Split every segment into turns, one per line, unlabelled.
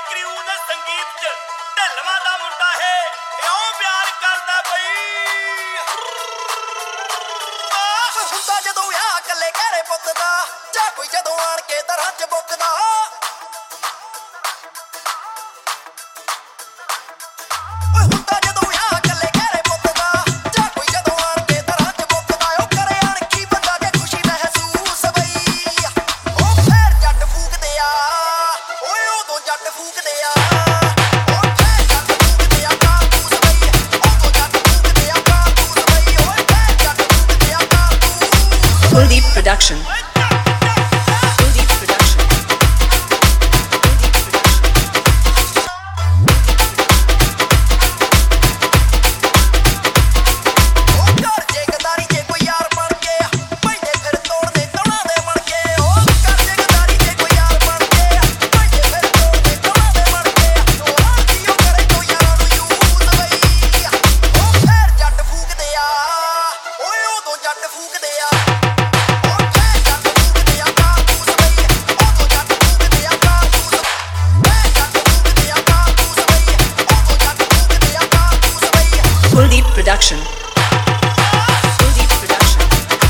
Crew ਦੇ ਸੰਗੀਤ 'ਚ ਢਿੱਲਵਾਂ ਦਾ ਮੁੰਡਾ ਹੈ ਇਉਂ ਪਿਆਰ ਕਰਦਾ ਬਈ
ਹੁੰਦਾ ਜਦੋਂ ਆ ਕੱਲੇ ਘਰੇ ਪੁੱਤ ਦਾ ਜਾਂ ਕੋਈ ਜਦੋਂ ਆਣ ਕੇ ਦਰਾਂ 'ਚ ਬੁੱਕਦਾ ਹੁੰਦਾ ਜਦੋਂ ਆ ਕੱਲੇ ਘਰੇ ਪੁੱਤ ਦਾ ਜਾਂ ਕੋਈ ਜਦੋਂ ਆਣ ਕੇ ਦਰਾਂ 'ਚ ਬੁੱਕਦਾ ਉਹ ਕਰੇ ਅਣਖੀ ਬੰਦਾ ਜੇ ਖੁਸ਼ੀ ਮਹਿਸੂਸ ਬਈ ਉਹ ਫੇਰ ਜੱਟ ਫੂਕਦੇ ਆ ਓਏ ਉਦੋਂ ਜੱਟ ਫੂਕਦੇ ਆ
Kuldeep Production. Kuldeep Production. Kuldeep Production. Kuldeep Production.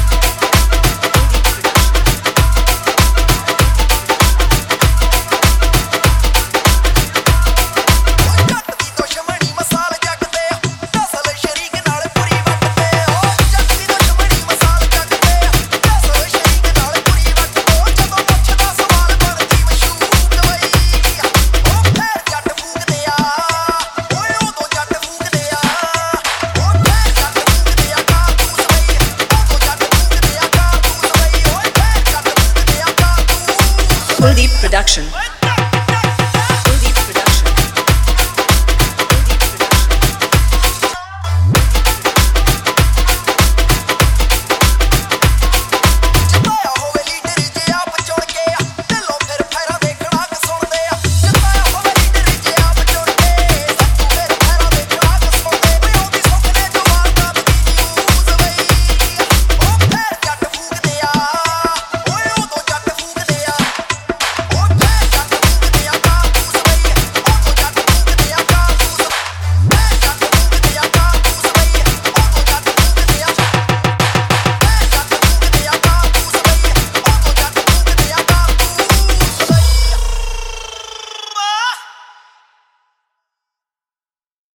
ਜੱਟ ਦੀ ਦੁਸ਼ਮਣੀ ਮਸਾਲ ਜੱਟਦੇ ਅਸਲ ਸ਼ਰੀਕ ਨਾਲ ਪੂਰੀ ਵੱਟਦੇ ਓ ਜੱਟ ਦੀ ਦੁਸ਼ਮਣੀ ਮਸਾਲ ਜੱਟਦੇ ਅਸਲ ਸ਼ਰੀਕ ਨਾਲ ਪੂਰੀ ਵੱਟਦੇ ਜਦੋਂ ਪੁੱਛਦਾ ਸਵਾਲ ਬਣਦੀ ਮਸ਼ਹੂਰ ਬਈ ਓ ਫੇਰ ਜੱਟ ਫੂਕਦੇ ਆ ਓਏ ਉਦੋਂ ਜੱਟ ਫੂਕਦੇ ਆ ਓ ਫੇਰ ਜੱਟ ਫੂਕਦੇ ਆ ਕਾਬੂਸ ਬਈ ਉਦੋਂ ਜੱਟ ਫੂਕਦੇ ਆ ਕਾਬੂਸ ਬਈ ਓਏ ਫੇਰ ਜੱਟ ਫੂਕਦੇ ਆ ਕਾਬੂਸ
Kuldeep Production.